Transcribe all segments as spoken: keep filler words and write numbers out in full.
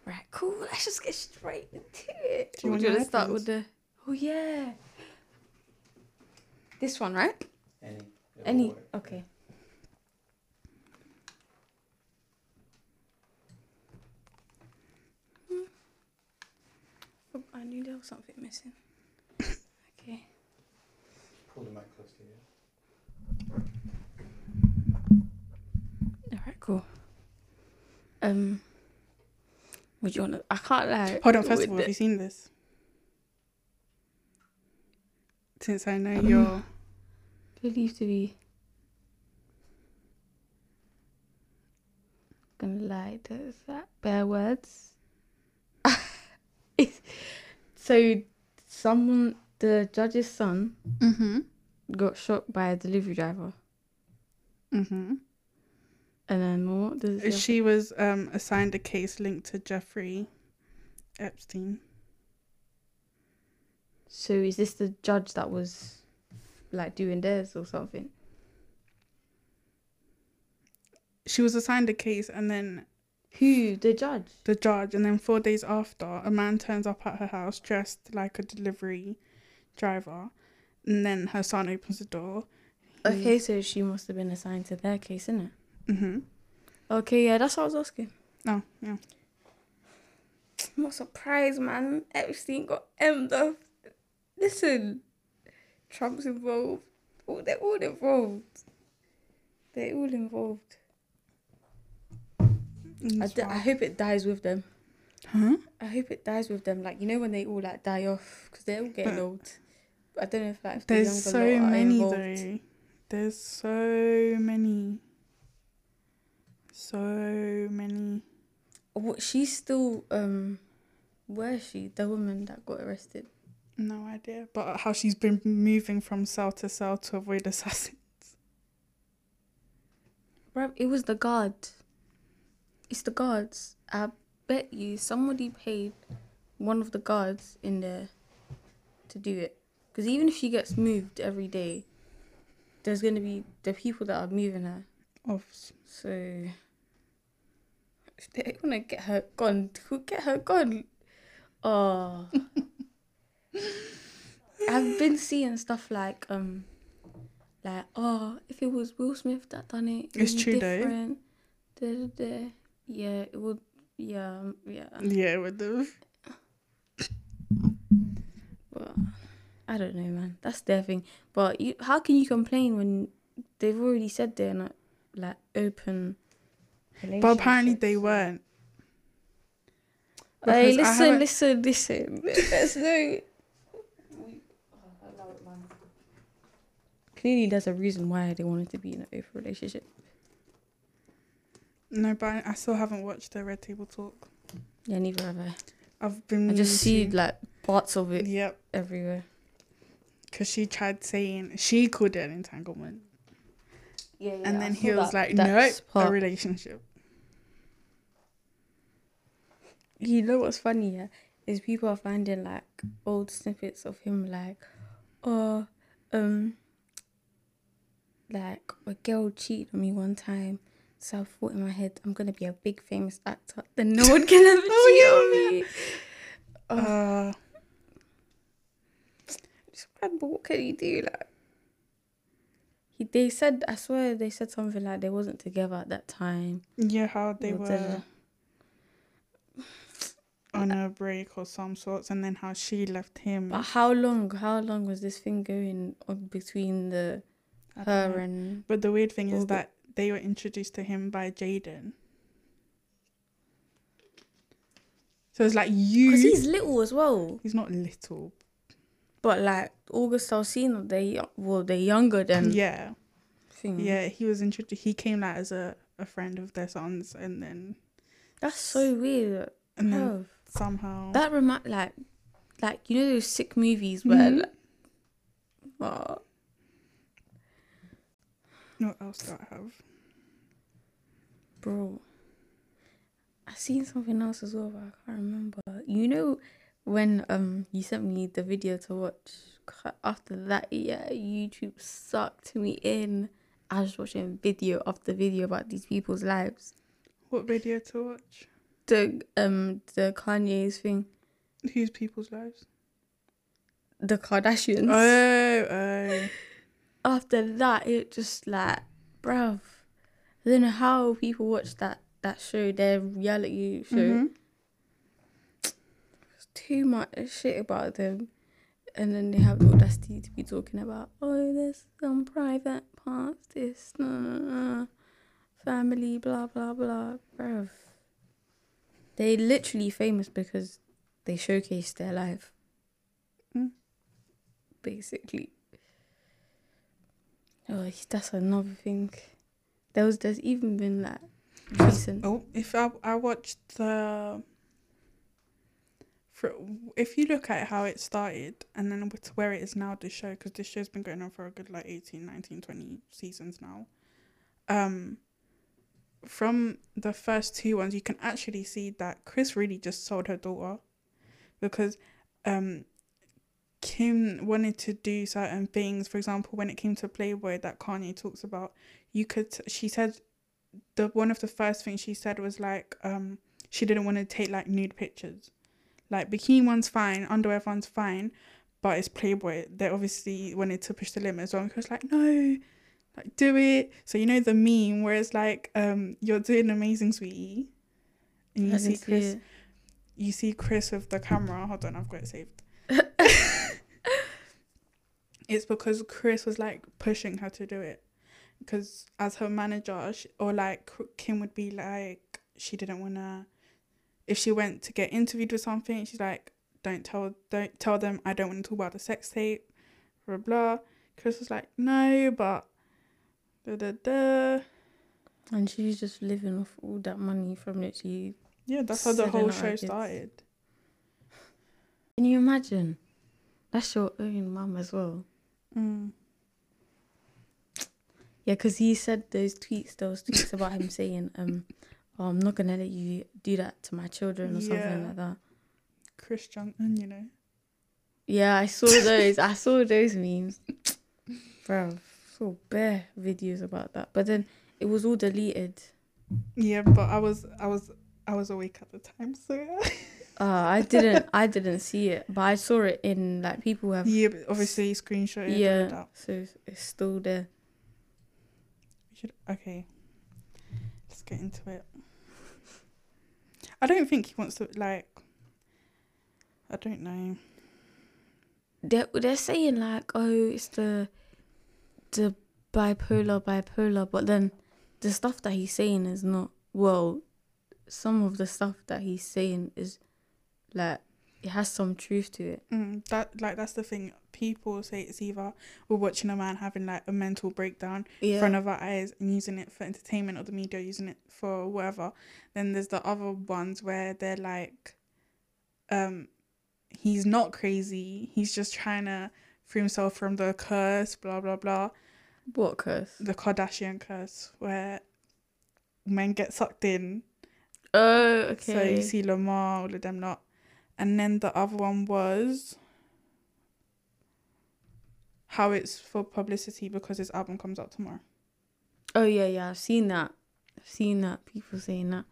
Right, cool. Let's just get straight into it. Do you Would want you your want to start headphones? with the... Oh, yeah. This one, right? Any. Any? Okay. Hmm. Oh, I knew there was something missing. Okay. Pull the mic close to you. All right, cool. Um, would you want to... I can't lie. Hold on, first with of all, the- have you seen this? Since I know Um, you're... Believe to be... Gonna lie, there's that bare words. It's- so, someone... The judge's son Mm-hmm. got shot by a delivery driver. Mm-hmm. And then what does it say? She was um, assigned a case linked to Jeffrey Epstein. So is this the judge that was like doing theirs or something? She was assigned a case, and then Who? The judge? the judge, and then four days after, a man turns up at her house dressed like a delivery driver, and then her son opens the door. He- Okay, so she must have been assigned to their case, innit? Mm-hmm. Okay, yeah, that's what I was asking. Oh, yeah. I'm not surprised, man. Epstein got M'd off. Listen, Trump's involved. Oh, they're all involved. They're all involved. I, That's d- I wild. hope it dies with them. Huh? I hope it dies with them. Like, you know when they all like die off because they're all getting But- old. I don't know if like if the There's younger so lot are many, involved. though. There's so many. So many. What, she's still um, where is she? The woman that got arrested. No idea. But how she's been moving from cell to cell to avoid assassins. Bruv, it was the guard. It's the guards. I bet you somebody paid one of the guards in there to do it. Because even if she gets moved every day, there's going to be the people that are moving her. Of So, if they want to get her gone, who get her gone? Oh. I've been seeing stuff like, um, like, oh, if it was Will Smith that done it, it It's would be true though. different. Da, da, da. Yeah, it would, yeah, um, yeah. yeah, with the But I don't know, man. That's their thing. But you, how can you complain when they've already said they're not like open? But apparently they relationships? weren't. Hey, Because I listen, haven't- listen, listen. There's no. Clearly, there's a reason why they wanted to be in an open relationship. No, but I still haven't watched the Red Table Talk. Yeah, neither have I. I've been. I just see meaning like parts of to- it Yep, everywhere. because she tried saying she called it an entanglement, Yeah, yeah. and then he was like, "No, a relationship." You know what's funny, yeah? Is people are finding like old snippets of him like, oh, um, like a girl cheated on me one time, so I thought in my head I'm gonna be a big famous actor, then no one can ever Oh, cheat yeah. on me. Oh, Uh, it's bad, but what can you do? Like, he, they said, I swear they said something like they wasn't together at that time. yeah, how they Or were da-da-da. on a break or some sorts, and then how she left him. But how long? How long was this thing going on between the I don't her know. and? But the weird thing is All the- that they were introduced to him by Jaden. So it's like you. Because he's little as well. He's not little. But like August Alsina, they well they're younger than Yeah, thing. yeah. He was introduced. He came like as a, a friend of their sons, and then That's so weird. and then Bruv. somehow That remind like like you know those sick movies where Mhm. like, oh, what else do I have? bro. I seen something else as well, but I can't remember. You know when um you sent me the video to watch. After that, yeah, YouTube sucked me in. I was watching video after video about these people's lives. What video to watch? the um the Kanye's thing, Whose people's lives? the Kardashians. Oh, oh. After that, it just like, bruv, I don't know how people watch that that show, their reality show. Mm-hmm. There's too much shit about them, and then they have the audacity to be talking about, oh, there's some private parts, this, no, no, no, family, blah blah blah, bruv. They literally famous because they showcase their life, Mm. basically. Oh, that's another thing. There was, there's even been like recent. Oh, if I I watched the. For, if you look at how it started and then to where it is now, this show, because this show's been going on for a good like eighteen, nineteen, twenty seasons now. Um, from the first two ones, you can actually see that Chris really just sold her daughter, because um, Kim wanted to do certain things. For example, when it came to Playboy that Kanye talks about, you could. She said, the one of the first things she said was like, um, she didn't want to take like nude pictures. Like, bikini one's fine, underwear one's fine, but it's Playboy. They obviously wanted to push the limit. So I was like, no, like, do it. So, you know the meme where it's like, um, you're doing amazing, sweetie. And you I see didn't see Chris, it. you see Chris with the camera. Hold on, I've got it saved. It's because Chris was, like, pushing her to do it. Because as her manager, she, or, like, Kim would be like, she didn't want to... If she went to get interviewed with something, she's like, don't tell don't tell them I don't want to talk about the sex tape, blah, blah. Chris was like, no, but da da da. And she's just living off all that money from literally. Yeah, that's how the Selling whole out show kids. started. Can you imagine? That's your own mum as well. Mm. Yeah, because he said those tweets, those tweets about him saying, um, oh, I'm not going to let you do that to my children or Yeah. something like that. Chris Jong-un, you know. Yeah, I saw those. I saw those memes. Bro, saw bare videos about that. But then it was all deleted. Yeah, but I was I was I was awake at the time, so yeah. Uh, I didn't I didn't see it, but I saw it in like people have Yeah, but obviously screenshot it. yeah, That. so it's, it's still there. We should okay. Let's get into it. I don't think he wants to like. I don't know. They're they're saying like, oh, it's the the bipolar bipolar, but then the stuff that he's saying is not, well, some of the stuff that he's saying is like, it has some truth to it. Mm, that like that's the thing. People say it's either we're watching a man having like a mental breakdown Yeah. in front of our eyes and using it for entertainment, or the media using it for whatever. Then there's the other ones where they're like, um, he's not crazy. He's just trying to free himself from the curse. Blah blah blah. What curse? The Kardashian curse, where men get sucked in. Oh, okay. So you see Lamar, all of them not. And then the other one was how it's for publicity because his album comes out tomorrow. Oh yeah, yeah, I've seen that. I've seen that. People saying that.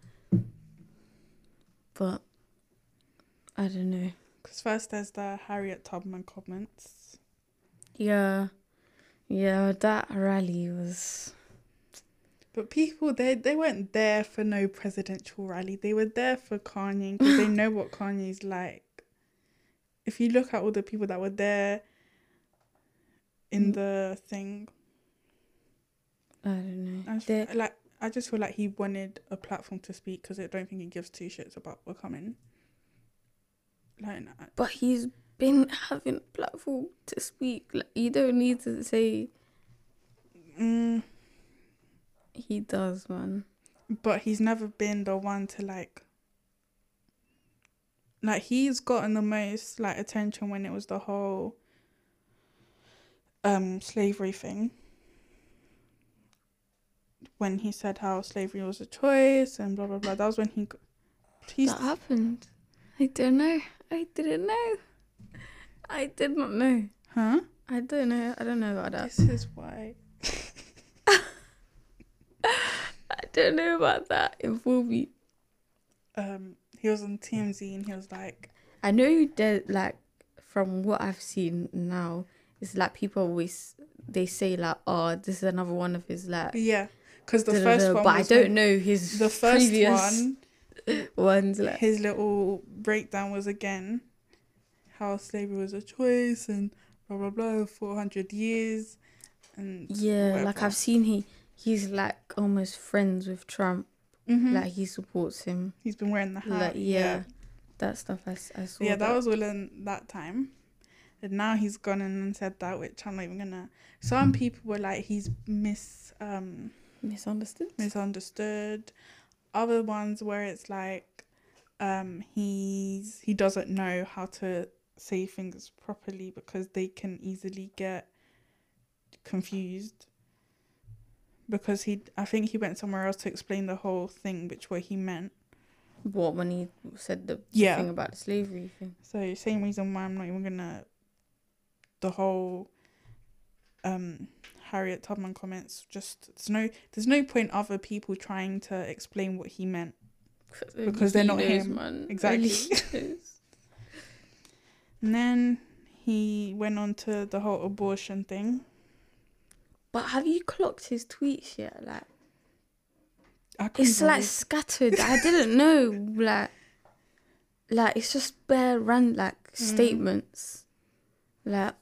But I don't know. Because first there's the Harriet Tubman comments. Yeah. Yeah, that rally was... But people, they they weren't there for no presidential rally. They were there for Kanye because they know what Kanye's like. If you look at all the people that were there in the thing, I don't know. I just, They're- like I just feel like he wanted a platform to speak because I don't think he gives two shits about what's coming. Like, nah. But he's been having a platform to speak. Like, you don't need to say mm, he does, man. but he's never been the one to like. Like he's gotten the most like attention when it was the whole um slavery thing. When he said how slavery was a choice and blah blah blah. That was when he. He's That happened. I don't know. I didn't know. I did not know. huh. I don't know. I don't know about that. This is why. I don't know about that. Inform me. um he was on T M Z and he was like, I know that, like, from what I've seen now, it's like people always, they say, like, oh, this is another one of his, like, yeah, because the da, da, first da, one but I was don't when- know his the first previous one, ones. Like, his little breakdown was again how slavery was a choice and blah blah blah, four hundred years and yeah, whatever. like I've seen he he's like almost friends with Trump. Mhm. Like he supports him. He's been wearing the hat. Like yeah, yeah. that stuff I, s- I saw. Yeah, that was all in that time. And now he's gone in and said that, which I'm not even gonna. Some people were like, he's mis um misunderstood. misunderstood. Other ones where it's like, um, he's he doesn't know how to say things properly because they can easily get confused. Because he, I think he went somewhere else to explain the whole thing, which what he meant. What, when he said the, the Yeah. thing about the slavery thing? So same reason why I'm not even gonna. The whole um Harriet Tubman comments, just there's no there's no point other people trying to explain what he meant because they're He not knows, him. man. Exactly. He knows. And then he went on to the whole abortion thing. But have you clocked his tweets yet? Like I couldn't it's like believe- scattered. I didn't know. Like like it's just bare ran like Mm. statements. Like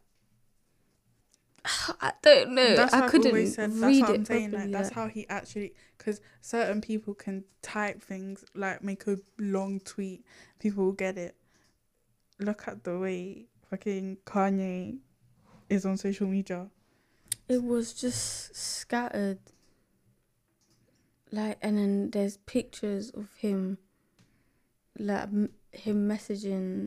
I don't know. That's I what I've couldn't always said. That's read what it I'm saying. properly, Like that's like- how he actually, because certain people can type things like make a long tweet. People will get it. Look at the way fucking Kanye is on social media. It was just scattered. Like, and then there's pictures of him, like m- him messaging.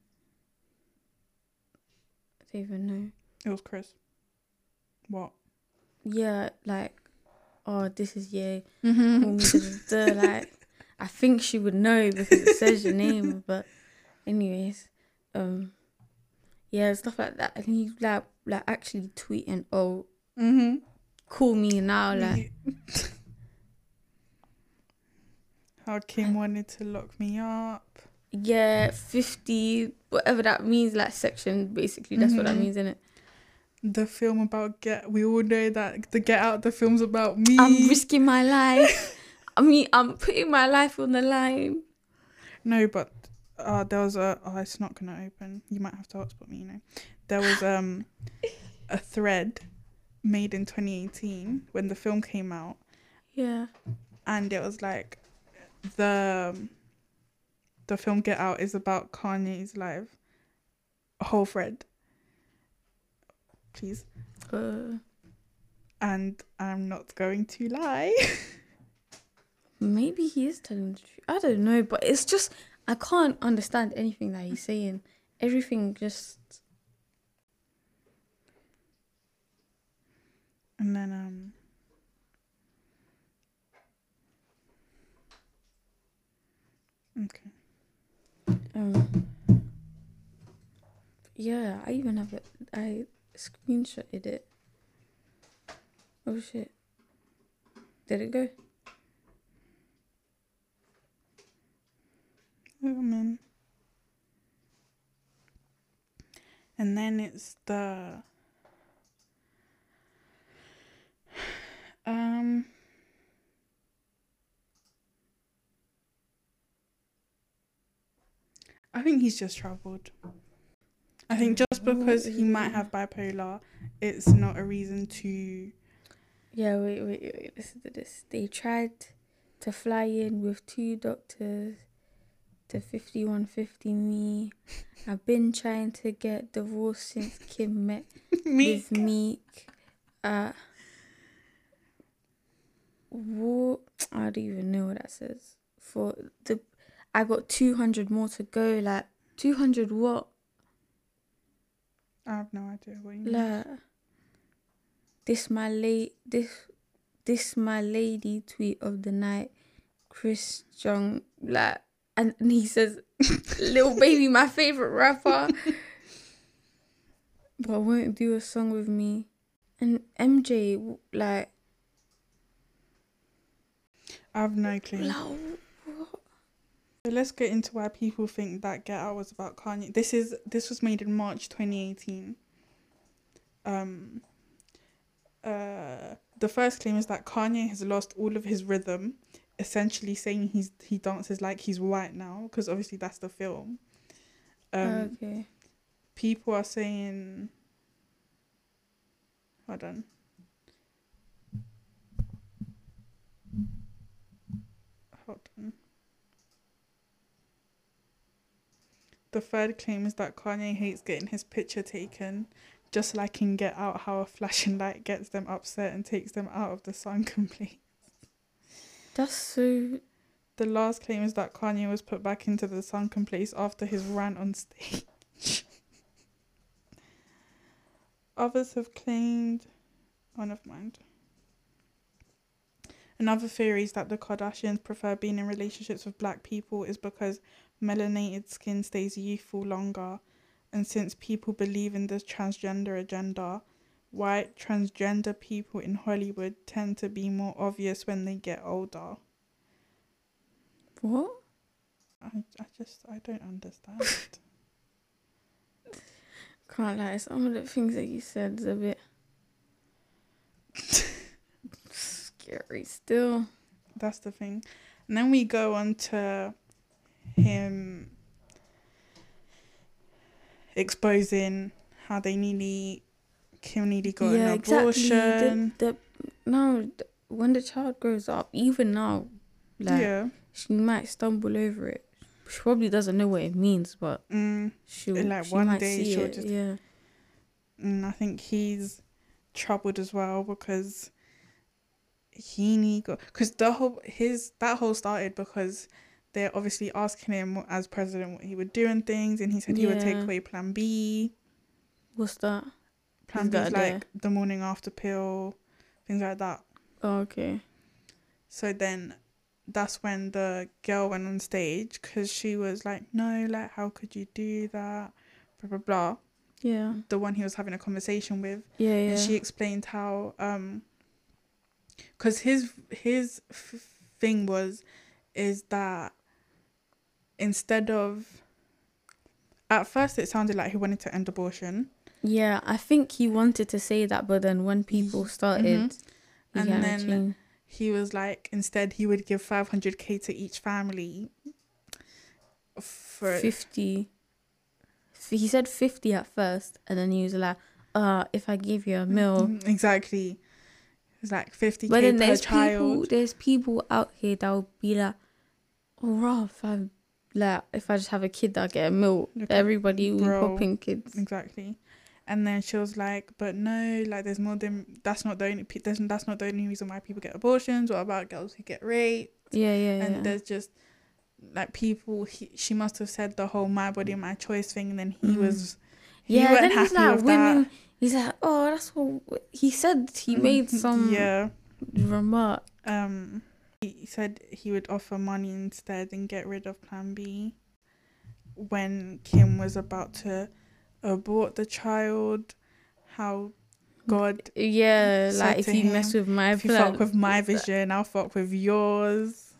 I don't even know. It was Chris. What? Yeah, like, oh, this is yeah. Mm-hmm. Call me da, da, da, like, I think she would know because it says your name. But, anyways, um, yeah, stuff like that. And he like like actually tweeting, oh, Mm-hmm. call me now, like. How Kim wanted to lock me up. Yeah, fifty, whatever that means, like section, basically. That's what that Mhm. means, innit? The film about Get, we all know that the Get Out, the film's about me. I'm risking my life. I mean, I'm putting my life on the line. No, but uh, there was a, oh, it's not going to open. You might have to hotspot me, you know. There was um a thread made in twenty eighteen when the film came out. Yeah. And it was like, the the film Get Out is about Kanye's life. A whole thread. Please. Uh, And I'm not going to lie. maybe he is telling the truth. I don't know, but it's just, I can't understand anything that he's saying. Everything just, And then um okay. um, yeah, I even have it. I screenshotted it. Oh shit. Did it go? Oh man. And then it's the um I think he's just troubled. I think just because he might have bipolar, it's not a reason to. Yeah, wait, wait, wait, listen to this. They tried to fly in with two doctors to fifty-one fifty me. I've been trying to get divorced since Kim met Me. with Meek. Uh, what? I don't even know what that says. For the, I got two hundred more to go. Like, two hundred what? I have no idea what you mean. Like, this my late this this my lady tweet of the night, Chris Jung, like, and, and he says, Lil Baby, my favorite rapper, but won't do a song with me. And M J, like, I have no clue. like what? So let's get into why people think that Get Out was about Kanye. This is this was made in March twenty eighteen. Um, uh, the first claim is that Kanye has lost all of his rhythm, essentially saying he's he dances like he's white now, because obviously that's the film. Um, okay. People are saying, hold on. Hold on. The third claim is that Kanye hates getting his picture taken, just like in Get Out, how a flashing light gets them upset and takes them out of the sunken place. That's so. The last claim is that Kanye was put back into the sunken place after his rant on stage. Others have claimed... Oh, never mind. Another theory is that the Kardashians prefer being in relationships with black people is because melanated skin stays youthful longer, and since people believe in the transgender agenda, white transgender people in Hollywood tend to be more obvious when they get older. What? I, I just, I don't understand. Can't lie, some of the things that you said is a bit scary still. That's the thing. And then we go on to him exposing how they nearly, Kim nearly got yeah, an abortion. Exactly. The, the, no, the, when the child grows up, even now, like, yeah. she might stumble over it. She probably doesn't know what it means, but Mm, she'll, like she one might day see she'll it. just... Yeah. And I think he's troubled as well because he need go because the whole his that whole started because they're obviously asking him as president what he would do and things, and he said he would take Yeah. away Plan B. What's that? Plan Is B is that like the morning after pill, things like that. Oh, okay. So then that's when the girl went on stage because she was like, no, like, how could you do that? Blah, blah, blah. Yeah. The one he was having a conversation with. Yeah, yeah. And she explained how, um, because his, his f- thing was, is that instead of, at first it sounded like he wanted to end abortion. Yeah, I think he wanted to say that, but then when people started, Mhm. he And kinda then changed. he was like, instead he would give five hundred k to each family for fifty. He said fifty at first, and then he was like, uh, if I give you a mil. Mm, exactly. It's like fifty But k then per there's child. people, there's people out here that will be like, oh, rah, if I, like, if I just have a kid, I'll get a mil. Look, Everybody will be bro. popping kids. Exactly. And then she was like, but no, like there's more than, that's not the only, pe- that's, that's not the only reason why people get abortions. What about girls who get raped? Yeah, yeah, yeah. And there's just like people, he, she must have said the whole my body, my choice thing. And then he Mm. was, he yeah, wasn't then he's happy like, with women, that. he's like, oh, that's what, he said he made some Yeah. remark. Um, he said he would offer money instead and get rid of Plan B when Kim was about to abort the child. How God Yeah, said like if to you him, mess with my if you plan. fuck with my vision, I'll fuck with yours.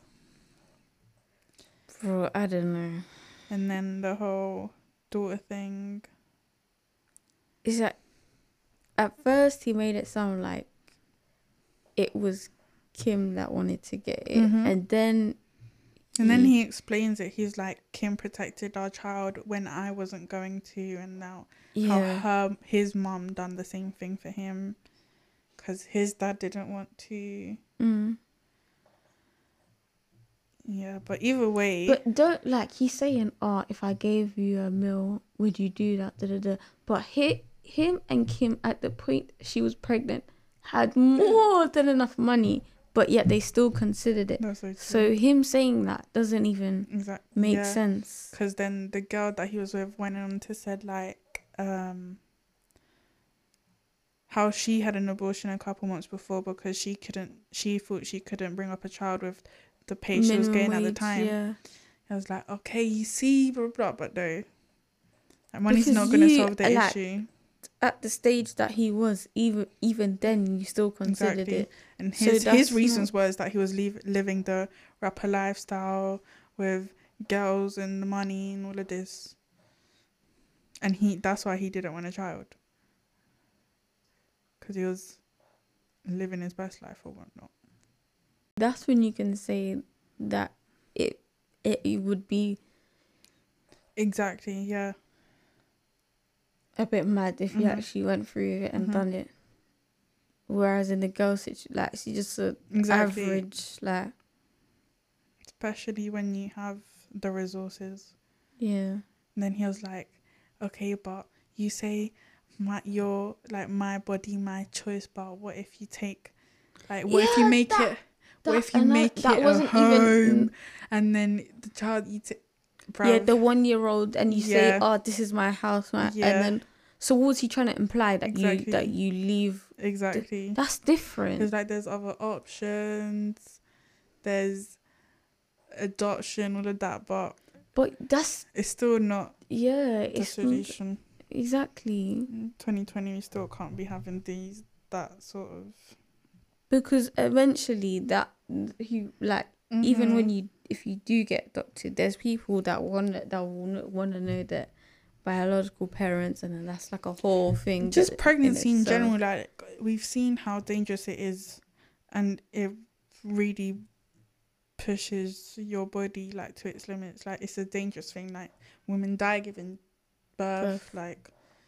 Bro, I don't know. And then the whole daughter thing. It's like, at first he made it sound like it was Kim that wanted to get it. Mhm. And then... And then he explains it. He's like, Kim protected our child when I wasn't going to, and now Yeah. how her his mum done the same thing for him because his dad didn't want to. Mm. Yeah, but either way, But don't, like, he's saying, oh, if I gave you a meal, would you do that? Da, da, da. But he, him and Kim, at the point she was pregnant, had more than enough money, but yet they still considered it. that's so true. So him saying that doesn't even exactly make yeah. sense. Because then the girl that he was with went on to said like um how she had an abortion a couple months before because she couldn't she thought she couldn't bring up a child with the pay she was Minimum getting at the wage, time. Yeah. I was like, okay, you see, blah blah, blah, but no, like, money's Because not gonna you- solve the like, issue. At the stage that he was, even even then, you still considered Exactly. it. And So his that's his reasons was that he was leave, living the rapper lifestyle with girls and the money and all of this. And he that's why he didn't want a child. Because he was living his best life or whatnot. That's when you can say that it it, it would be Exactly, yeah. a bit mad if you Mhm. actually went through it and Mhm. done it. Whereas in the girl situation, like, she's just a Exactly. average, like, Especially when you have the resources. yeah. And then he was like, okay, but you say my your like my body, my choice, but what if you take like what if you Yeah, make that- it what that- if you and that- make that it wasn't a home even- and then the child you take Yeah, the one year old, and you say, Yeah. oh, this is my house, my, Yeah. and then, so what was he trying to imply? That Exactly. you that you leave? Exactly. That's different. Because like there's other options, there's adoption, all of that, but But that's, it's still not yeah, the it's not- solution. exactly. twenty twenty, we still can't be having these that sort of. Because eventually that, he, like, even when Mhm. you, if you do get adopted, there's people that want that will want to know that biological parents, and then that's like a whole thing. Just that- pregnancy in itself. general, like we've seen how dangerous it is, and it really pushes your body like to its limits. Like it's a dangerous thing. Like women die giving birth, Birth. like,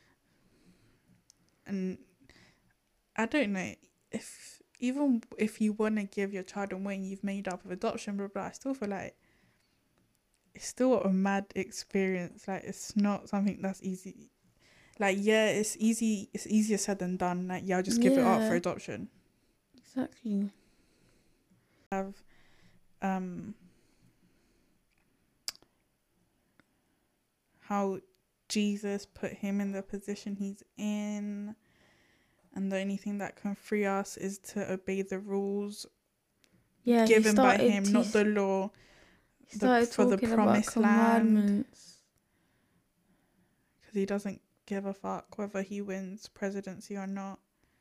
and I don't know if even if you want to give your child away and you've made up of adoption, blah blah. I still feel like it's still a mad experience. Like it's not something that's easy. Like yeah, it's easy. It's easier said than done. Like yeah, I'll just give it up Yeah. for adoption. Exactly. Have um how Jesus put him in the position he's in, and the only thing that can free us is to obey the rules Yeah, he given by started- him, he not s- the law. He the- started for the talking promised about land. commandments. Because he doesn't give a fuck whether he wins presidency or not.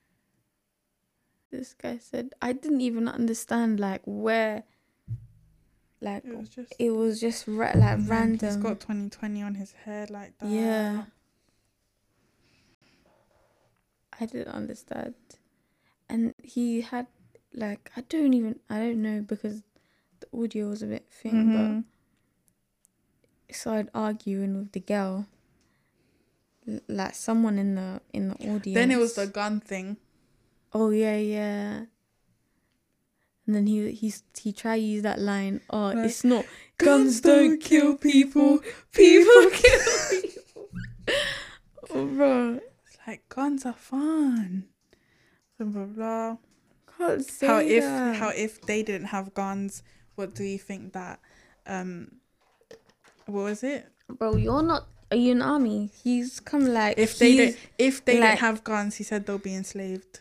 This guy said, I didn't even understand like where, like It was just it was just ra- like and then random. He's got twenty twenty on his head like that. Yeah. I didn't understand, and he had like I don't even I don't know because the audio was a bit thing, Mhm. but he started arguing with the girl, L- like someone in the in the audience. Then it was the gun thing. Oh yeah, yeah. And then he he he tried to use that line. Oh, Like, it's not Guns don't kill people, people kill people. oh, bro. It's like guns are fun. Blah blah blah. Can't say How if that. how if they didn't have guns, what do you think that um what was it? Bro, you're not. Are you an army? He's come like If they he's- don't if they like- didn't have guns, he said they'll be enslaved.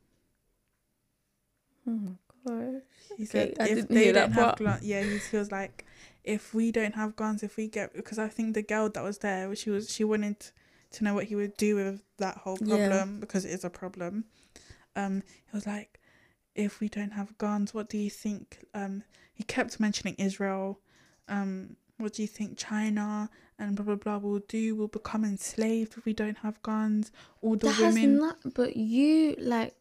Oh my gosh. He Okay, said I if didn't they hear that don't have part. guns, yeah, he, he was like, if we don't have guns, if we get, because I think the girl that was there, she was she wanted to know what he would do with that whole Yeah. problem because it is a problem. Um, he was like, if we don't have guns, what do you think? Um, he kept mentioning Israel. Um, what do you think China and blah blah blah will do? We'll become enslaved if we don't have guns. All the That has women. not. But you like.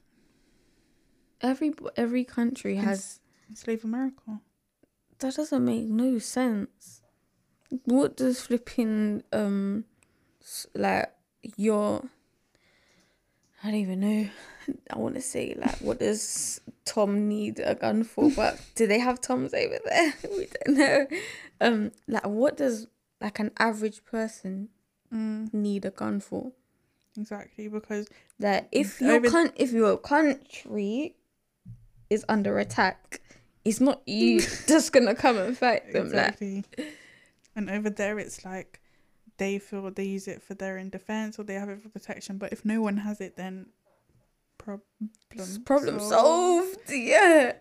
Every every country has. Enslave America. That doesn't make no sense. What does flipping um, s- like your. I don't even know. I want to say like, what does Tom need a gun for? But do they have Toms over there? We don't know. Um, like what does like an average person Mm, need a gun for? exactly, because That if your Over- coun- if your country is under attack, it's not you just gonna come and fight them. Like exactly. And over there, it's like they feel they use it for their own defense or they have it for protection. But if no one has it, then problem problem solved. solved. Yeah,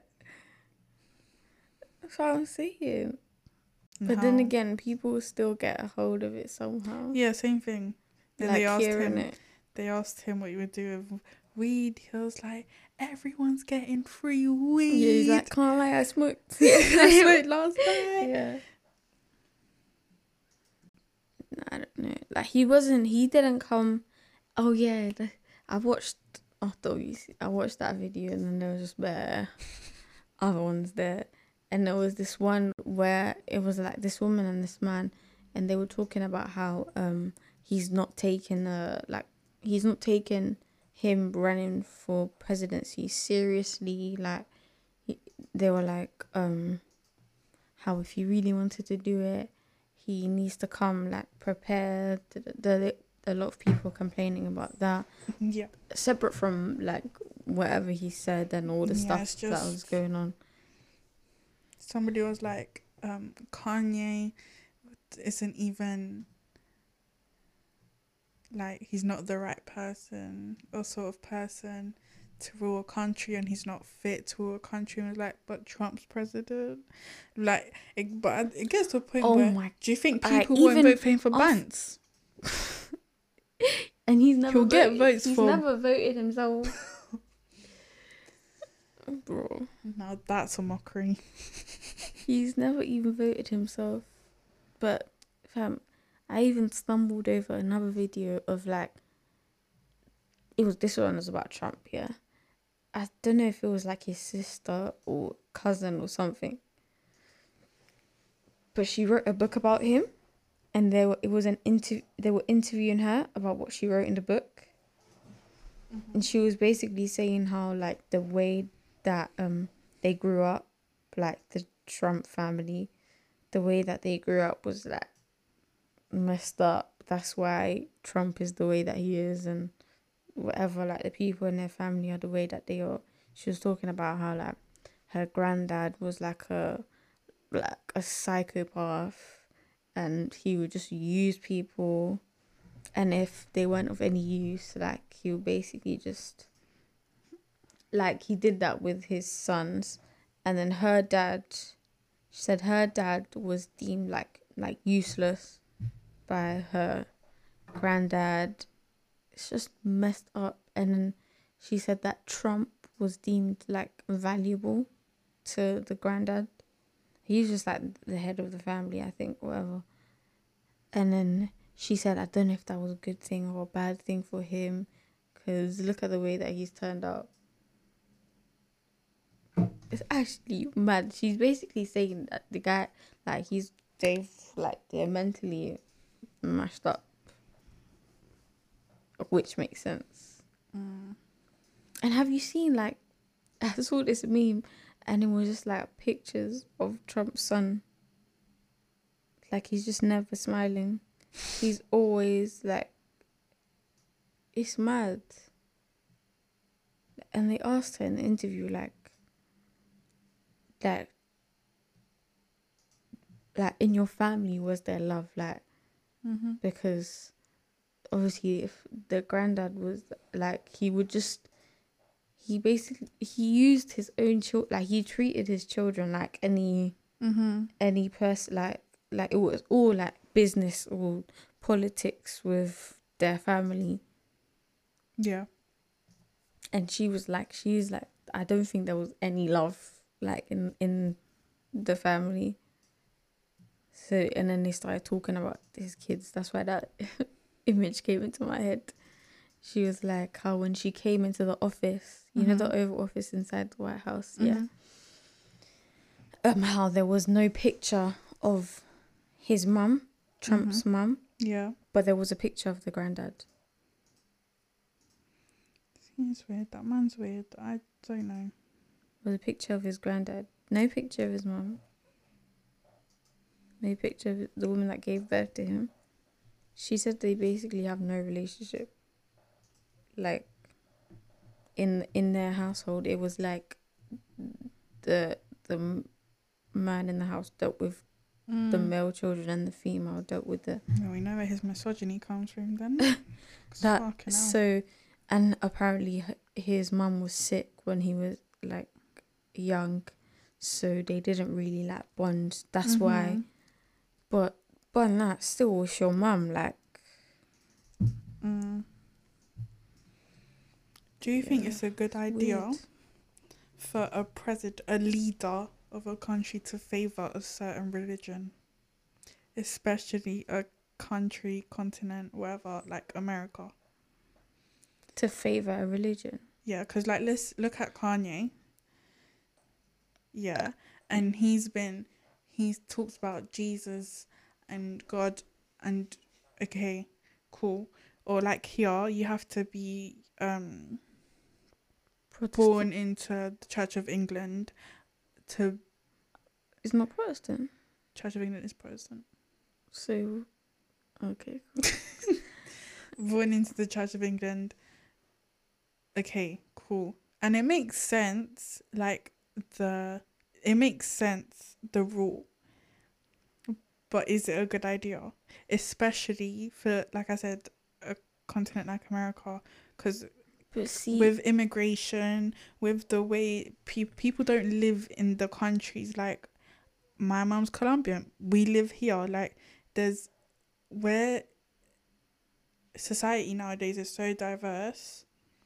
that's what I'm saying. And But then how- again, people still get a hold of it somehow. yeah, same thing. Then like they asked hearing him. it. They asked him what he would do with weed. He was like, "Everyone's getting free weed." Yeah, he's like, can't lie, I smoked. I smoked last night. Yeah. Like he wasn't. He didn't come. Oh yeah, the, I watched. I thought you see, I watched that video and then there was just bare other ones there, and there was this one where it was like this woman and this man, and they were talking about how um he's not taking uh like he's not taking him running for presidency seriously. Like he, they were like um how if he really wanted to do it, he needs to come like prepared. The, the, a lot of people complaining about that. Yeah. Separate from like whatever he said and all the Yeah, stuff it's that just- was going on. Somebody was like, um, Kanye isn't even like he's not the right person or sort of person to rule a country, and he's not fit to rule a country. And it was like, but Trump's president, like, it, but it gets to a point Oh where my! do you think I people won't even vote for him for off- Bants? And he's never He'll get voted, votes he's for- never voted himself. Bro, Now that's a mockery. he's never even voted himself. But fam, I even stumbled over another video of like it was this one was about Trump, yeah. I don't know if it was like his sister or cousin or something. But she wrote a book about him, and there were, it was an inter- they were interviewing her about what she wrote in the book. Mm-hmm. And she was basically saying how like the way that um they grew up, like the Trump family, the way that they grew up was like messed up. That's why Trump is the way that he is, and whatever, like the people in their family are the way that they are. She was talking about how like her granddad was like a like a psychopath, and he would just use people, and if they weren't of any use, like he would basically just like he did that with his sons. And then her dad, she said her dad was deemed like like useless by her granddad. It's just messed up. And then she said that Trump was deemed like valuable to the granddad. He's just like the head of the family, I think, whatever. And then she said, I don't know if that was a good thing or a bad thing for him, because look at the way that he's turned out. It's actually mad. She's basically saying that the guy, like, he's, they've, like, they're mentally mashed up. Which makes sense. Mm. And have you seen, like, I saw this meme, and it was just, like, pictures of Trump's son. Like, he's just never smiling. He's always, like, it's mad. And they asked her in the interview, like, like, like, in your family, was there love? Like, Mm-hmm. because obviously if the granddad was, like, he would just, he basically, he used his own children, like, he treated his children like any, Mm-hmm. any person, like, like, it was all, like, business or politics with their family. Yeah. And she was like, she's like, I don't think there was any love, like, in, in the family. So, and then they started talking about his kids. That's why that image came into my head. She was like, how when she came into the office, you know, the Oval Office inside the White House, yeah. Um, how there was no picture of his mum, Trump's mum, Yeah. but there was a picture of the granddad. He's weird. That man's weird. I don't know. There was a picture of his granddad. No picture of his mum. No picture of the woman that gave birth to him. She said they basically have no relationship. Like, in in their household, it was like the the m- man in the house dealt with Mm. the male children, and the female dealt with the No, we know where his misogyny comes from then. that. Fucking hell. So, and apparently h- his mum was sick when he was like young, so they didn't really like bond. That's why. Mhm. But but that still was your mum, like. Mm. Do you think Yeah. it's a good idea Weird. for a president, a leader of a country to favor a certain religion, especially a country, continent, whatever, like America. To favor a religion. Yeah, because like let's look at Kanye. Yeah, and he's been, he's talks about Jesus and God, and okay, cool. Or like here, you have to be um Protestant. born into the Church of England to. It's not Protestant. Church of England is Protestant. So, okay. Born into the Church of England. Okay, cool. And it makes sense, like the it makes sense the rule. But is it a good idea? Especially for, like I said, a continent like America, because But see, with immigration, with the way pe- people don't live in the countries, like my mom's Colombian, we live here, like there's where society nowadays is so diverse.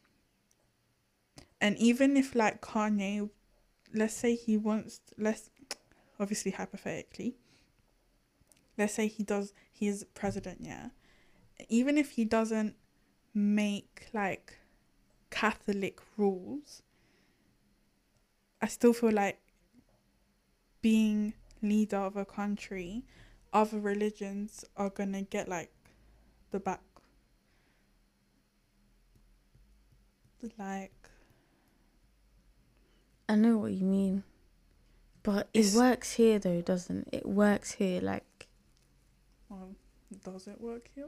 And even if like Kanye, let's say he wants, let's obviously hypothetically, let's say he does, he is president, yeah. Even if he doesn't make like Catholic rules, I still feel like being leader of a country, other religions are gonna get like the back. Like, I know what you mean. But it It's- works here though, doesn't it? It works here, like, well, does it work here?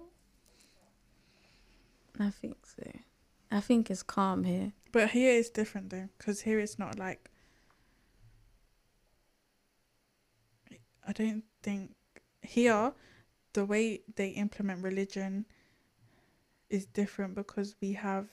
I think so. I think it's calm here. But here it's different though, because here it's not like, I don't think here the way they implement religion is different because we have,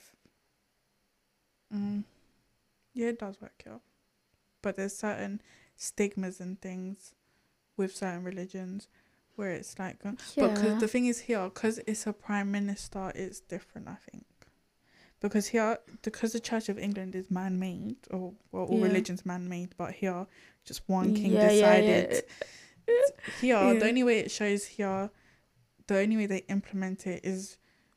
mm, yeah, it does work here, but there's certain stigmas and things with certain religions where it's like, uh, but cause Yeah. the thing is here, because it's a prime minister, it's different, I think. Because here, because the Church of England is man-made, or well, all Yeah. religions man-made, but here, just one king Yeah, yeah, yeah. decided. Here, Yeah. the only way it shows here, the only way they implement it is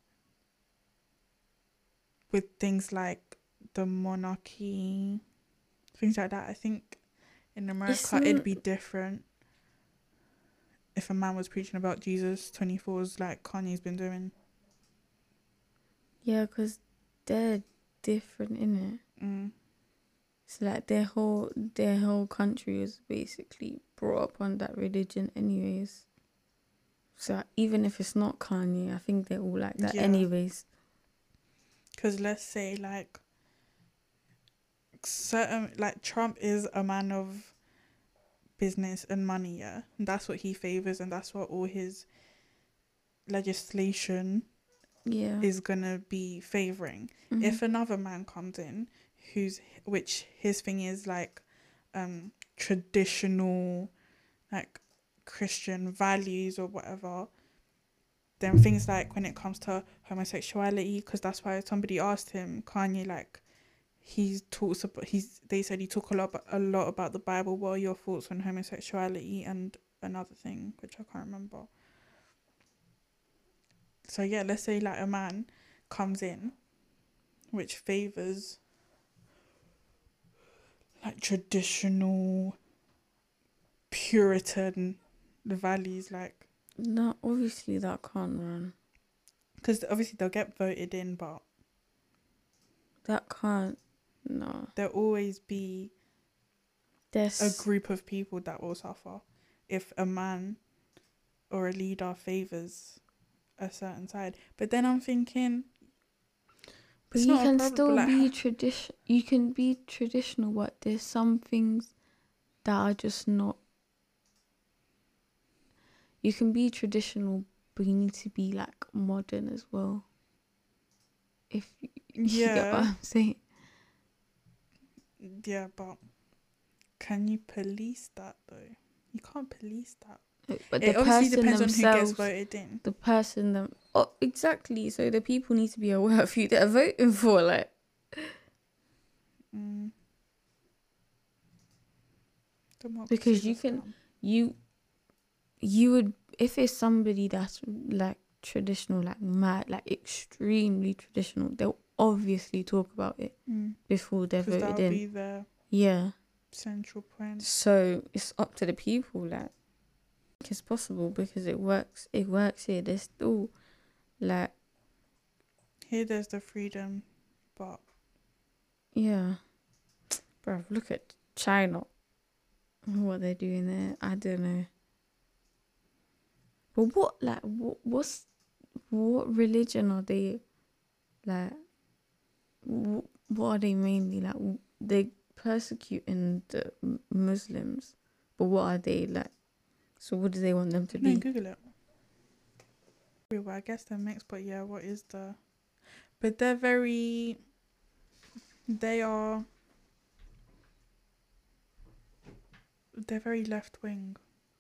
with things like the monarchy, things like that. I think in America it'd n- be different if a man was preaching about Jesus twenty-fours like Kanye's been doing. Yeah, because they're different, innit? Mm. It's like their whole their whole country was basically brought up on that religion anyways. So even if it's not Kanye, I think they're all like that Yeah. anyways. Because let's say like certain, like Trump is a man of business and money, yeah, and that's what he favors, and that's what all his legislation Yeah. is gonna be favoring. Mhm. If another man comes in who's, which his thing is like um traditional like Christian values or whatever, then things like when it comes to homosexuality, because that's why somebody asked him, Kanye, like he talks about, he's they said he talk a lot a lot about the Bible. What are your thoughts on homosexuality and another thing which I can't remember. So yeah, let's say like a man comes in which favors like traditional Puritan values, like, No, obviously that can't run. because obviously they'll get voted in, but That can't. No. there'll always be There's a group of people that will suffer if a man or a leader favors a certain side. But then I'm thinking, But it's you not a can problem, still like, be tradition. You can be traditional, but there's some things that are just not. You can be traditional, but you need to be like modern as well. If you, you get what yeah, I'm saying. yeah, but can you police that though? You can't police that. But It the obviously person depends on who themselves, gets voted in. the person them. Oh, exactly. So the people need to be aware of who they're voting for, like. Mm. Because you Democracy's a can- scam. You you would, if it's somebody that's like traditional, like mad, like extremely traditional, they'll obviously talk about it Mm. before they're Because voted that'll in. be the Yeah. central point. So it's up to the people, like it's possible because it works. It works here. There's still like Here, there's the freedom, but yeah, bro. Look at China. What they're doing there, I don't know. But what like what what's what religion are they like? Wh- what are they mainly like? w- They persecuting the M- Muslims, but what are they like? So what do they want them to no, be? Google it. Well, I guess they're mixed, but yeah, what is the? But they're very. They are. They're very left wing.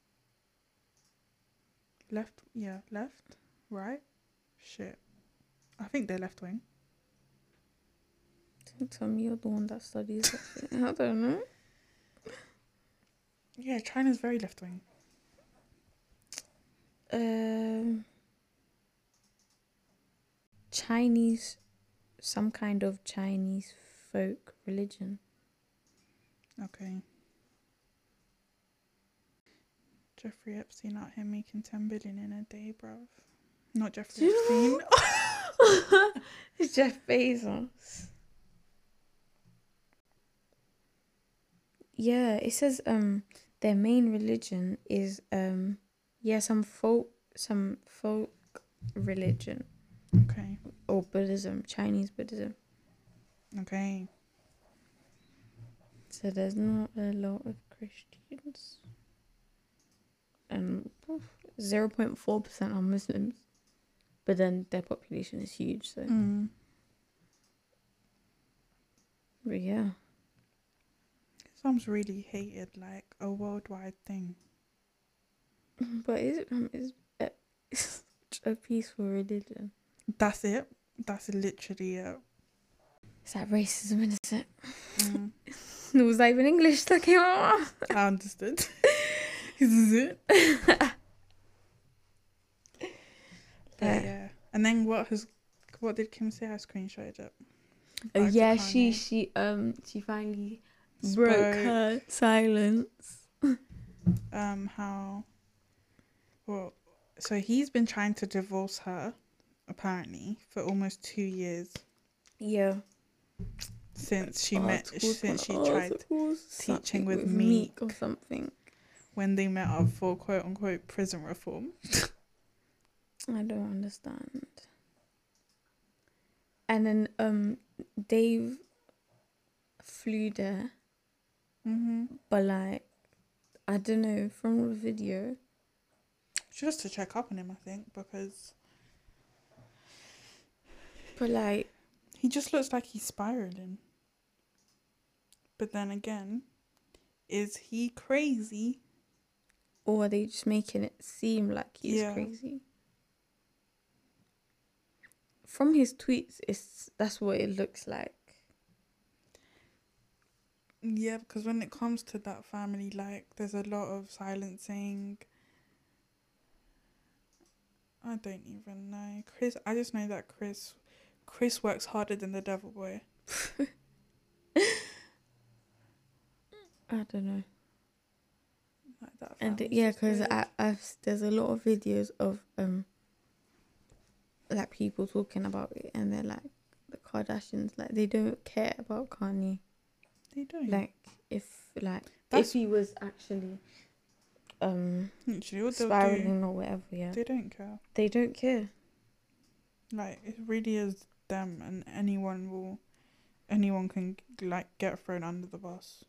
Left, yeah, left, right, shit. I think they're left wing. Don't tell me you're the one that studies that shit. I don't know. Yeah, China's very left wing. Um, Chinese, some kind of Chinese folk religion. Okay. Jeffrey Epstein out here making ten billion in a day, bruv. Not Jeffrey Epstein. Jeff Bezos. Yeah, it says um their main religion is um yeah some folk some folk religion Okay. or Buddhism, Chinese Buddhism. Okay. So there's not a lot of Christians. And zero point four percent are Muslims. But then their population is huge, so Mm. but yeah. Islam's really hated, like a worldwide thing. But Islam is a, such a peaceful religion. That's it. That's literally it. It's like racism, isn't it? Mm. Was that even English that came out? I understood. This is it. But yeah. And then what has what did Kim say? I screenshotted it. Oh Back to yeah, she Kanye. she um she finally Spoke. broke her silence. Um how well so he's been trying to divorce her apparently for almost two years Yeah. since she met Articles since she on tried articles, teaching something with Meek Meek. or something. when they met up for quote unquote prison reform. I don't understand. And then um Dave flew there, Mm-hmm. but like I don't know, from the video. Just to check up on him, I think, because But like he just looks like he's spiraling. But then again, is he crazy? or are they just making it seem like he's Yeah. crazy? From his tweets, it's that's what it looks like. Yeah, because when it comes to that family, like, there's a lot of silencing. I don't even know. Chris, I just know that Chris, Chris works harder than the devil boy. I don't know. Like that And family's yeah, just because weird. I I've there's a lot of videos of um like people talking about it, and they're like the Kardashians, like they don't care about Kanye. They don't. Like if like That's- if he was actually um Literally, what they'll do, spiraling or whatever, yeah, they don't care. they don't care. Like, it really is them, and anyone will, anyone can, like, get thrown under the bus.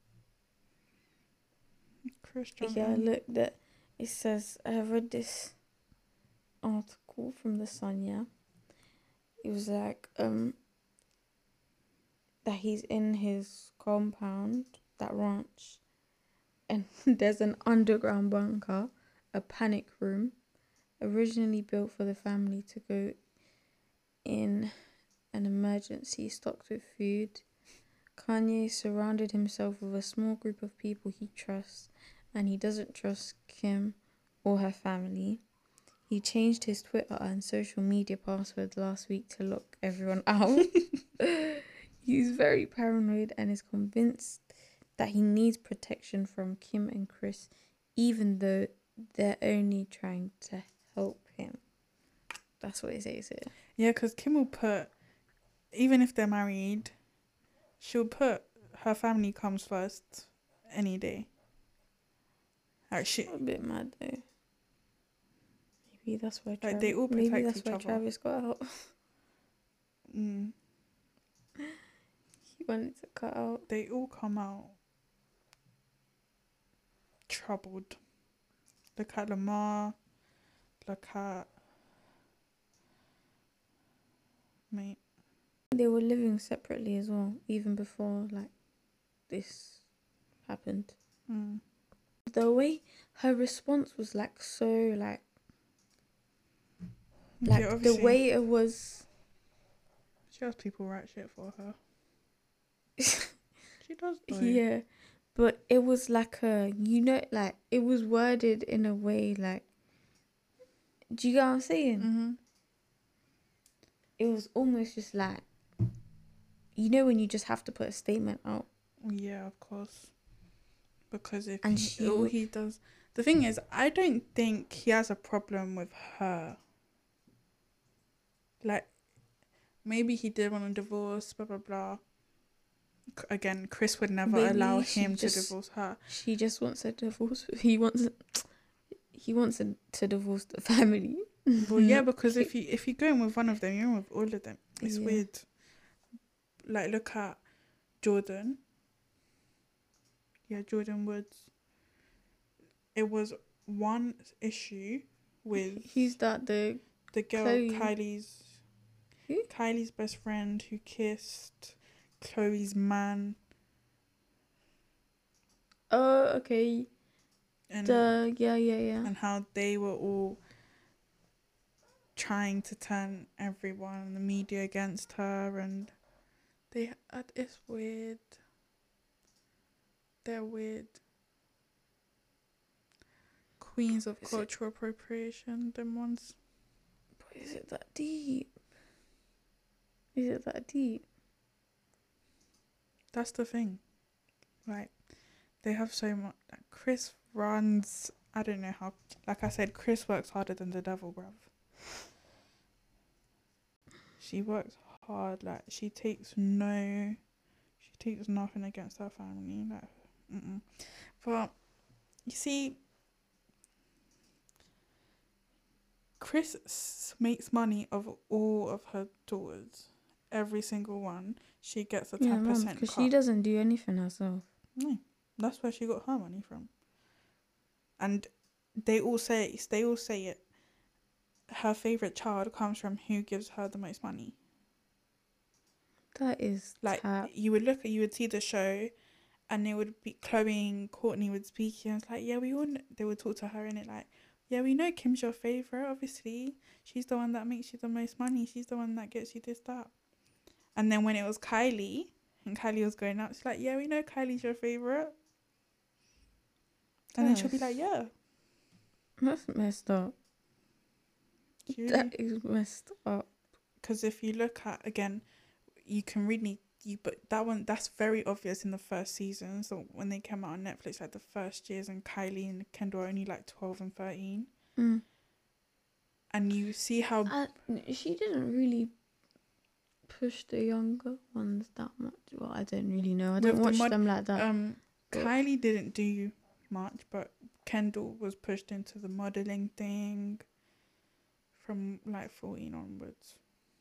Chris Yeah, Johnson. look, that it says I read this article from the Sun. Yeah, it was like um that he's in his compound, that ranch, and there's an underground bunker, a panic room, originally built for the family to go in an emergency, stocked with food. Kanye surrounded himself with a small group of people he trusts, and he doesn't trust Kim or her family. He changed his Twitter and social media password last week to lock everyone out. He's very paranoid and is convinced that he needs protection from Kim and Chris, even though they're only trying to help him. That's what it says here. Yeah, because Kim will put, even if they're married, she'll put her family comes first any day. Like she, A bit mad though. Maybe that's why. like Travis, they all maybe protect that's each why other. Travis got out. Mm, He wanted to cut out. they all come out troubled. Look at Lamar. Look at mate. They were living separately as well, even before like this happened. Mm. The way her response was like so like Yeah, like the obviously, way it was. she has people write shit for her. She does though. Yeah, but it was like a, you know, like it was worded in a way like, do you get what I'm saying? Mm-hmm. It was almost just like, you know, when you just have to put a statement out. Yeah, of course. Because if And he, she all w- he does, the thing is, I don't think he has a problem with her. Like, maybe he did want a divorce, blah blah blah. C- Again, Chris would never Maybe allow she him just- to divorce her. She just wants a divorce. He wants, he wants a, to divorce the family. Well, yeah, because if you if you're going with one of them, you're going with all of them. It's Yeah. weird. Like, look at Jordan. Yeah, Jordan Woods. It was one issue with Who's that? The the girl Chloe. Kylie's Who? Kylie's best friend who kissed Chloe's man, Oh, okay. and The yeah, yeah, yeah. and how they were all trying to turn everyone in the media against her, and they uh, it's weird. They're weird. Queens of Is it- cultural appropriation, them ones. But is it that deep? Is it that deep? That's the thing. Like, they have so much. Like, Chris runs. I don't know how. Like I said, Chris works harder than the devil, bruv. She works hard. Like, she takes no. She takes nothing against her family. Like, mm-mm. But you see, Chris s- makes money of all of her daughters. Every single one, she gets a Yeah, ten mum, percent because cut. she doesn't do anything herself. No, that's where she got her money from. And they all say they all say it. Her favorite child comes from who gives her the most money. That is Like, tap. you would look at, you would see the show, and it would be Chloe and Courtney would speak, and it's like, yeah, we all. Kn-. They would talk to her in it like, yeah, we know Kim's your favorite. Obviously, she's the one that makes you the most money. She's the one that gets you this, that. And then when it was Kylie, and Kylie was going out, she's like, yeah, we know Kylie's your favorite. And then she'll be like, yeah. That's messed up. That is messed up. Because if you look at, again, you can really, you but that one, that's very obvious in the first season. So when they came out on Netflix, like the first years, and Kylie and Kendall are only like twelve and thirteen. Mm. And you see how... Uh, she didn't really push the younger ones that much. Well, I don't really know. I don't With the watch mod- them like that. Um, but- Kylie didn't do much, but Kendall was pushed into the modelling thing from like fourteen onwards.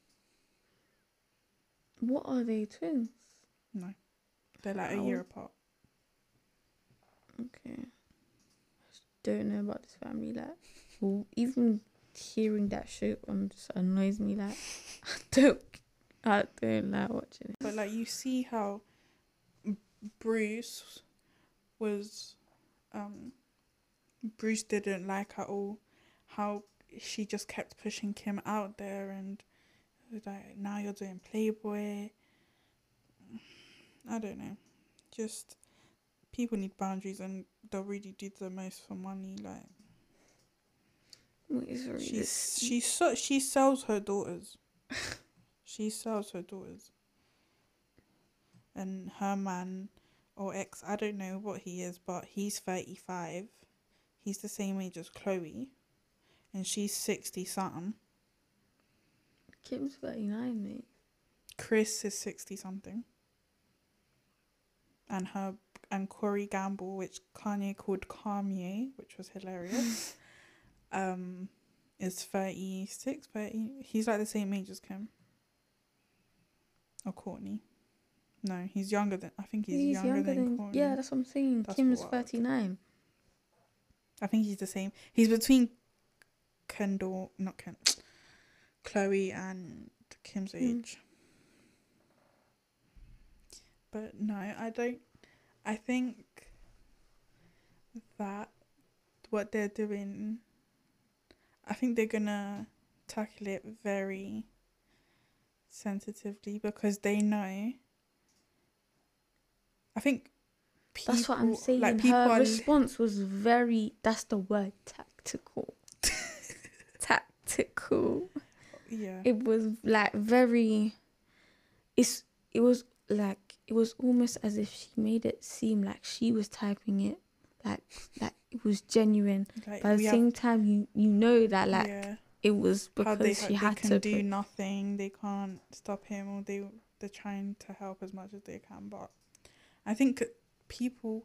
What are they, twins? No, they're like How? a year apart. Okay. I just don't know about this family. Like, well, even hearing that show um just annoys me. Like, I don't, I don't like watching it. But like, you see how Bruce was, um, Bruce didn't like at all how she just kept pushing Kim out there, and it was like, now you're doing Playboy. I don't know. Just, people need boundaries, and they'll really do the most for money. Like, Wait, sorry, She's this- she so she sells her daughters. She sells her daughters. And her man or ex, I don't know what he is, but he's thirty-five. He's the same age as Chloe, and she's sixty something. Kim's thirty-nine, mate. Chris is sixty something. And her and Corey Gamble, which Kanye called Kanye, which was hilarious. um, is thirty-six, thirty. He's like the same age as Kim. Or Courtney. No, he's younger than. I think he's, He's younger, younger than, than. Courtney. Yeah, that's what I'm saying. That's Kim's wild. thirty-nine. I think he's the same. He's between Kendall, not Ken, Chloe and Kim's Mm. age. But no, I don't. I think that what they're doing, I think they're gonna tackle it very sensitively because they know. I think people, That's what I'm saying. Like people Her are, response was very. That's the word. Tactical. Tactical. yeah, It was like very. It's. It was like. It was almost as if she made it seem like she was typing it, like like it was genuine. like But at we the have- same time, you you know that like yeah. it was How because they, she ha- had they can to. do put- nothing, they can't stop him, or they they're trying to help as much as they can. But I think people,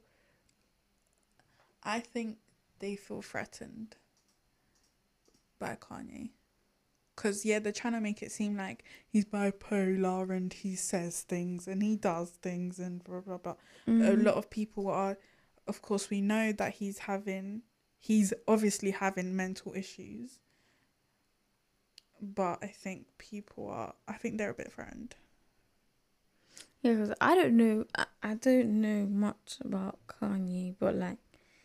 I think they feel threatened by Kanye, because yeah, they're trying to make it seem like he's bipolar and he says things and he does things and blah blah blah. A Mm. lot of people are, of course, we know that he's having, he's obviously having mental issues. But I think people are, I think they're a bit threatened. Yeah, because I don't know. I, I don't know much about Kanye, but like.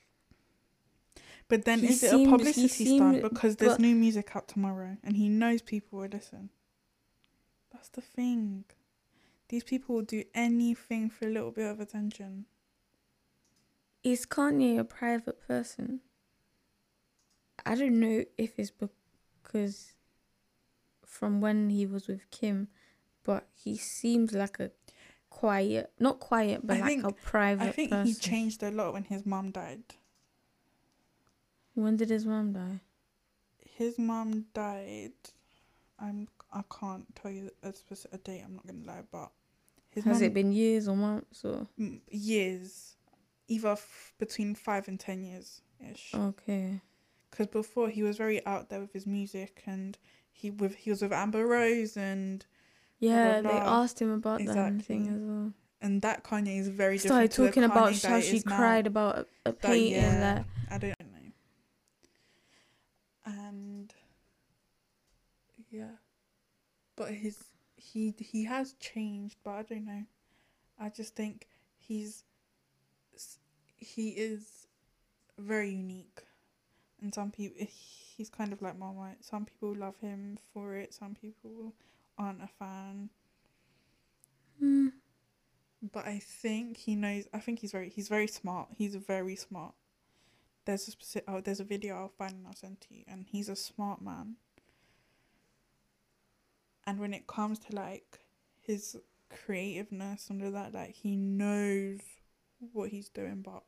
But then He is it seemed- a he publicity seemed- stunt? Because there's but- new music out tomorrow and he knows people will listen. That's the thing. These people will do anything for a little bit of attention. Is Kanye a private person? I don't know if it's because from when he was with Kim, but he seems like a quiet, not quiet, but I like think- a private I think person. he changed a lot when his mum died. When did his mom die? His mum died. I'm. I can't tell you a specific date. I'm not gonna lie, but his Has mum, it been years or months or? m- years, either f- between five and ten years ish. Okay. Because before he was very out there with his music, and he with he was with Amber Rose, and Yeah, blah, they blah. asked him about that and thing Exactly. as well. and that Kanye is very Started different to the talking about Kanye that how it she is now. cried about a, a painting. yeah. Like, I don't know. And yeah, but his he he has changed, but I don't know. I just think he's he is very unique, and some people he's kind of like Marmite. Some people love him for it. Some people aren't a fan. mm, But I think he knows. I think he's very he's very smart. He's very smart. There's a specific, oh, there's a video I'll find and I'll send to you, and he's a smart man. And when it comes to like his creativeness and all that, like he knows what he's doing, but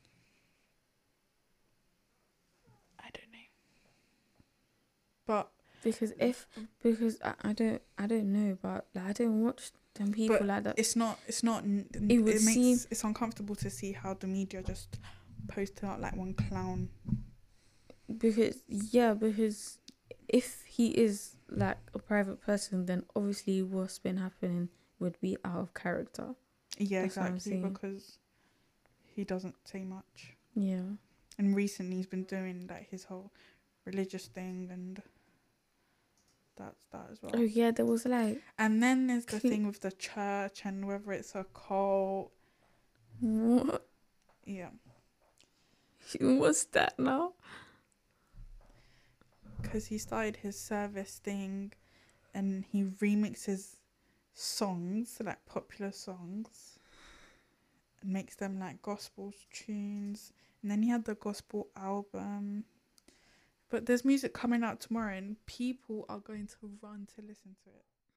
I don't know. But because if because I, I don't I don't know, but like, I don't watch them people But like that. it's not it's not it, It would it makes seem- it's uncomfortable to see how the media just posted out like one clown. Because yeah, because if he is like a private person, then obviously what's been happening would be out of character. Yeah, That's what I'm exactly, saying. because he doesn't say much. Yeah. And recently he's been doing like his whole religious thing, and that's that as well. Oh yeah, there was like And then there's the Cl- thing with the church and whether it's a cult. what? Yeah, What's that now? because he started his service thing, and he remixes songs, like popular songs, and makes them like gospel tunes. And then he had the gospel album, But there's music coming out tomorrow, and people are going to run to listen to it.